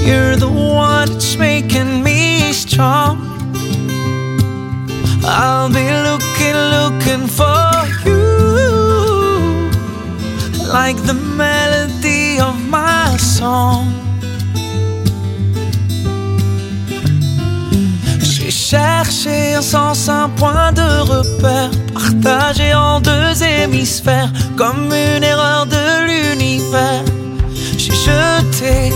You're the one that's making me strong. I'll be looking for you, like the melody of my song. J'ai cherché en sens un point de repère, partagé en deux hémisphères, comme une erreur de l'univers. J'ai jeté